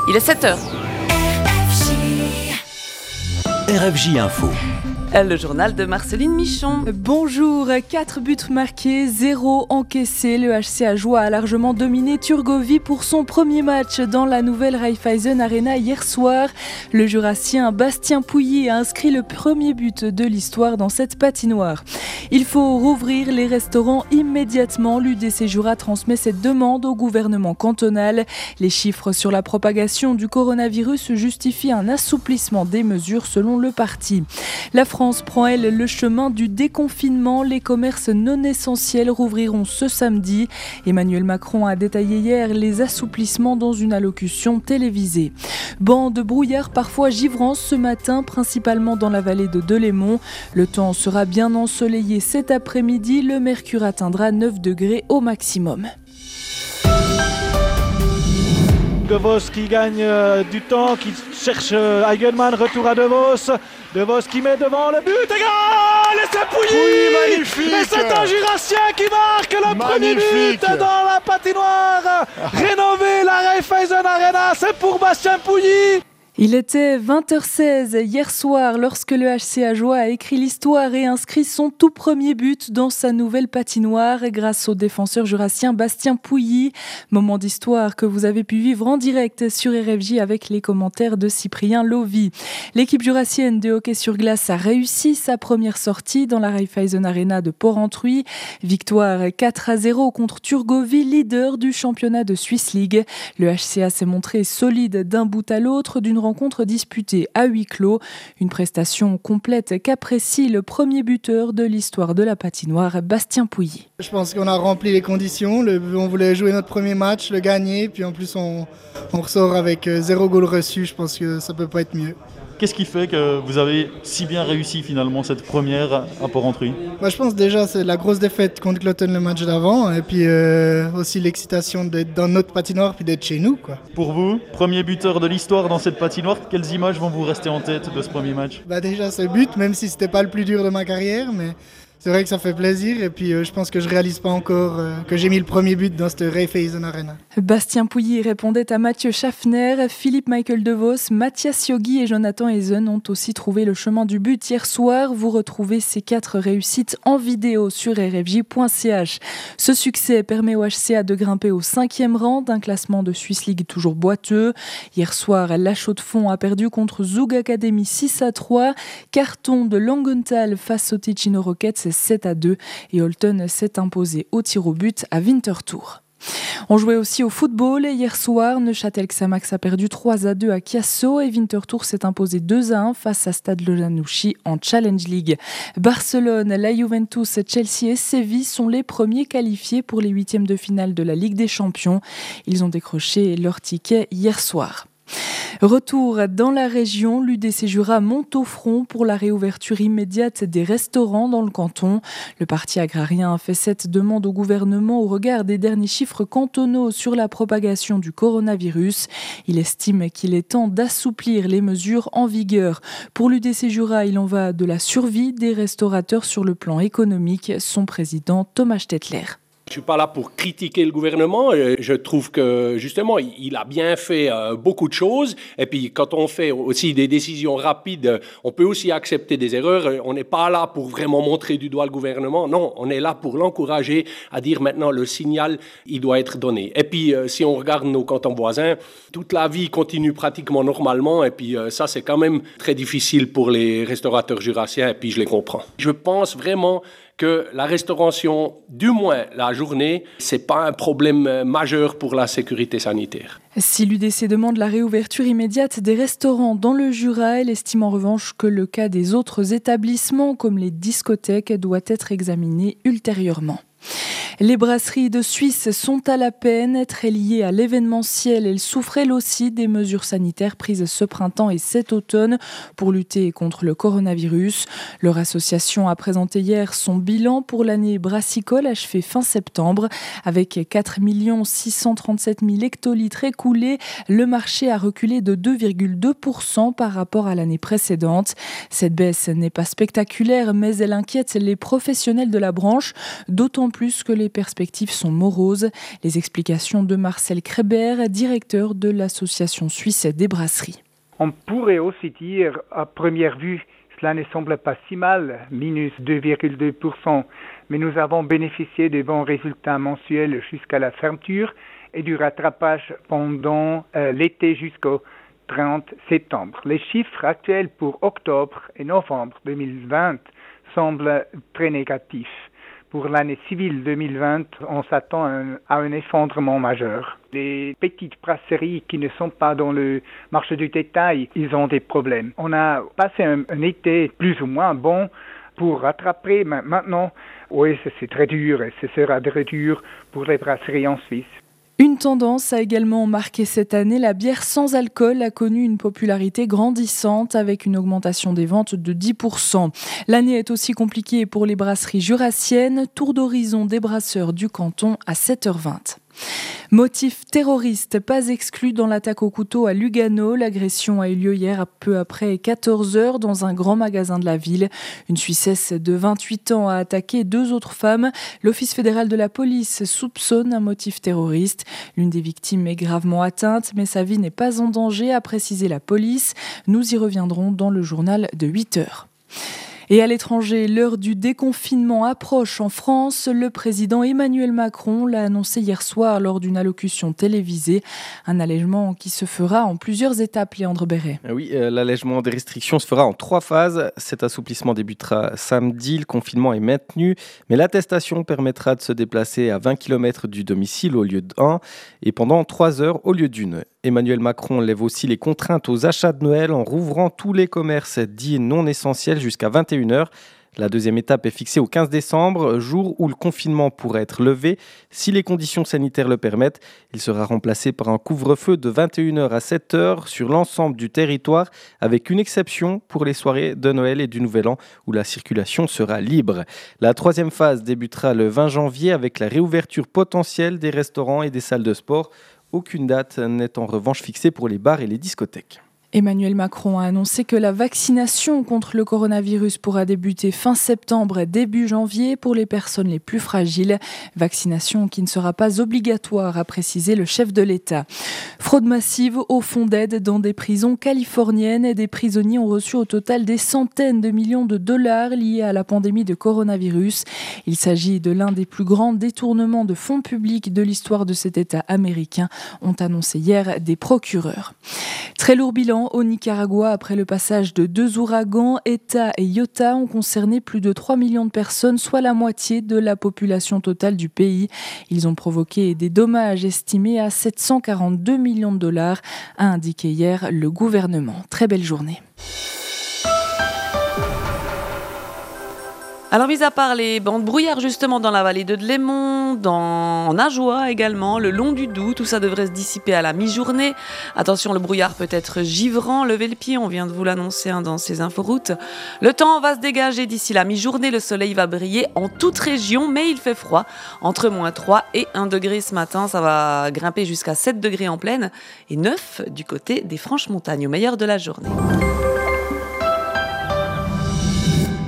Il est 7h. RFJ Info. Le journal de Marceline Michon. Bonjour, 4 buts marqués, 0 encaissés. Le HC Ajoie a largement dominé Turgovie pour son premier match dans la nouvelle Raiffeisen Arena hier soir. Le Jurassien Bastien Pouilly a inscrit le premier but de l'histoire dans cette patinoire. Il faut rouvrir les restaurants immédiatement. L'UDC Jura transmet cette demande au gouvernement cantonal. Les chiffres sur la propagation du coronavirus justifient un assouplissement des mesures selon le parti. La France prend, elle, le chemin du déconfinement. Les commerces non essentiels rouvriront ce samedi. Emmanuel Macron a détaillé hier les assouplissements dans une allocution télévisée. Banc de brouillard parfois givrant ce matin, principalement dans la vallée de Delémont. Le temps sera bien ensoleillé cet après-midi. Le mercure atteindra 9 degrés au maximum. De Vos qui gagne du temps, qui cherche Eigenmann, retour à De Vos. De Vos qui met devant le but, égal! Et c'est Pouilly! Oui, magnifique! Et c'est un Jurassien qui marque le premier but dans la patinoire rénovée, la Raiffeisen Arena, c'est pour Bastien Pouilly! Il était 20h16 hier soir lorsque le HC Ajoie a écrit l'histoire et inscrit son tout premier but dans sa nouvelle patinoire grâce au défenseur jurassien Bastien Pouilly. Moment d'histoire que vous avez pu vivre en direct sur RFJ avec les commentaires de Cyprien Lovy. L'équipe jurassienne de hockey sur glace a réussi sa première sortie dans la Raiffeisen Arena de Porrentruy. Victoire 4-0 contre Turgovie, leader du championnat de Swiss League. Le HCA s'est montré solide d'un bout à l'autre d'une rencontre disputée à huis clos. Une prestation complète qu'apprécie le premier buteur de l'histoire de la patinoire, Bastien Pouilly. Je pense qu'on a rempli les conditions. On voulait jouer notre premier match, le gagner, puis en plus on ressort avec 0 goal reçu. Je pense que ça peut pas être mieux. Qu'est-ce qui fait que vous avez si bien réussi finalement cette première à Porrentruy ? Je pense déjà c'est la grosse défaite contre Cloton le match d'avant et puis aussi l'excitation d'être dans notre patinoire puis d'être chez nous, quoi. Pour vous, premier buteur de l'histoire dans cette patinoire, quelles images vont vous rester en tête de ce premier match ? Déjà ce but, même si c'était pas le plus dur de ma carrière, mais c'est vrai que ça fait plaisir et puis je pense que je réalise pas encore que j'ai mis le premier but dans cette Raiffeisen Arena. Bastien Pouilly répondait à Mathieu Schaffner, Philippe Michael De Vos, Mathias Yogi et Jonathan Eisen ont aussi trouvé le chemin du but hier soir. Vous retrouvez ces 4 réussites en vidéo sur rfj.ch. Ce succès permet au HCA de grimper au 5e rang d'un classement de Swiss League toujours boiteux. Hier soir, La Chaux-de-Fonds a perdu contre Zug Academy 6-3. Carton de Langenthal face au Ticino Rockets 7-2 et Holton s'est imposé au tir au but à Winterthur. On jouait aussi au football et hier soir, Neuchâtel Xamax a perdu 3-2 à Chiasso et Winterthur s'est imposé 2-1 face à Stade Lozanouchi en Challenge League. Barcelone, la Juventus, Chelsea et Séville sont les premiers qualifiés pour les 8e de finale de la Ligue des Champions. Ils ont décroché leur ticket hier soir. Retour dans la région, l'UDC Jura monte au front pour la réouverture immédiate des restaurants dans le canton. Le parti agrarien a fait cette demande au gouvernement au regard des derniers chiffres cantonaux sur la propagation du coronavirus. Il estime qu'il est temps d'assouplir les mesures en vigueur. Pour l'UDC Jura, il en va de la survie des restaurateurs sur le plan économique. Son président Thomas Stettler. Je ne suis pas là pour critiquer le gouvernement. Je trouve que, justement, il a bien fait beaucoup de choses. Et puis, quand on fait aussi des décisions rapides, on peut aussi accepter des erreurs. On n'est pas là pour vraiment montrer du doigt le gouvernement. Non, on est là pour l'encourager à dire maintenant le signal, il doit être donné. Et puis, si on regarde nos cantons voisins, toute la vie continue pratiquement normalement. Et puis, ça, c'est quand même très difficile pour les restaurateurs jurassiens. Et puis, je les comprends. Je pense vraiment que la restauration, du moins la journée, c'est pas un problème majeur pour la sécurité sanitaire. Si l'UDC demande la réouverture immédiate des restaurants dans le Jura, elle estime en revanche que le cas des autres établissements, comme les discothèques, doit être examiné ultérieurement. Les brasseries de Suisse sont à la peine, très liées à l'événementiel. Elles souffrent elles aussi des mesures sanitaires prises ce printemps et cet automne pour lutter contre le coronavirus. Leur association a présenté hier son bilan pour l'année brassicole achevée fin septembre. Avec 4 637 000 hectolitres écoulés, le marché a reculé de 2,2% par rapport à l'année précédente. Cette baisse n'est pas spectaculaire, mais elle inquiète les professionnels de la branche, d'autant plus plus que les perspectives sont moroses. Les explications de Marcel Krébert, directeur de l'association suisse des brasseries. On pourrait aussi dire, à première vue, cela ne semble pas si mal, minus 2,2%, mais nous avons bénéficié de bons résultats mensuels jusqu'à la fermeture et du rattrapage pendant l'été jusqu'au 30 septembre. Les chiffres actuels pour octobre et novembre 2020 semblent très négatifs. Pour l'année civile 2020, on s'attend à un effondrement majeur. Les petites brasseries qui ne sont pas dans le marché du détail, ils ont des problèmes. On a passé un été plus ou moins bon pour rattraper. Maintenant, oui, c'est très dur et ce sera très dur pour les brasseries en Suisse. Une tendance a également marqué cette année. La bière sans alcool a connu une popularité grandissante avec une augmentation des ventes de 10%. L'année est aussi compliquée pour les brasseries jurassiennes. Tour d'horizon des brasseurs du canton à 7h20. Motif terroriste, pas exclu dans l'attaque au couteau à Lugano. L'agression a eu lieu hier peu après 14h dans un grand magasin de la ville. Une Suissesse de 28 ans a attaqué 2 autres femmes. L'Office fédéral de la police soupçonne un motif terroriste. L'une des victimes est gravement atteinte, mais sa vie n'est pas en danger, a précisé la police. Nous y reviendrons dans le journal de 8h. Et à l'étranger, l'heure du déconfinement approche en France. Le président Emmanuel Macron l'a annoncé hier soir lors d'une allocution télévisée. Un allègement qui se fera en plusieurs étapes, Léandre Béret. Oui, l'allègement des restrictions se fera en 3 phases. Cet assouplissement débutera samedi. Le confinement est maintenu, mais l'attestation permettra de se déplacer à 20 km du domicile au lieu d'1 et pendant 3 heures au lieu d'1. Emmanuel Macron lève aussi les contraintes aux achats de Noël en rouvrant tous les commerces dits non essentiels jusqu'à 21h. La deuxième étape est fixée au 15 décembre, jour où le confinement pourrait être levé. Si les conditions sanitaires le permettent, il sera remplacé par un couvre-feu de 21h à 7h sur l'ensemble du territoire, avec une exception pour les soirées de Noël et du Nouvel An, où la circulation sera libre. La troisième phase débutera le 20 janvier avec la réouverture potentielle des restaurants et des salles de sport. Aucune date n'est en revanche fixée pour les bars et les discothèques. Emmanuel Macron a annoncé que la vaccination contre le coronavirus pourra débuter fin septembre, début janvier pour les personnes les plus fragiles. Vaccination qui ne sera pas obligatoire, a précisé le chef de l'État. Fraude massive au fonds d'aide dans des prisons californiennes et des prisonniers ont reçu au total des centaines de millions de dollars liés à la pandémie de coronavirus. Il s'agit de l'un des plus grands détournements de fonds publics de l'histoire de cet État américain, ont annoncé hier des procureurs. Très lourd bilan au Nicaragua après le passage de 2 ouragans. Eta et Iota ont concerné plus de 3 millions de personnes, soit la moitié de la population totale du pays. Ils ont provoqué des dommages estimés à 742 millions de dollars, a indiqué hier le gouvernement. Très belle journée. Alors, mis à part les bancs de brouillard justement dans la vallée de Dlémont, en Ajoie également, le long du Doubs, tout ça devrait se dissiper à la mi-journée. Attention, le brouillard peut être givrant, levez le pied, on vient de vous l'annoncer dans ces inforoutes. Le temps va se dégager d'ici la mi-journée, le soleil va briller en toute région, mais il fait froid, entre -3 et 1 degré ce matin, ça va grimper jusqu'à 7 degrés en plaine et 9 du côté des Franches-Montagnes au meilleur de la journée.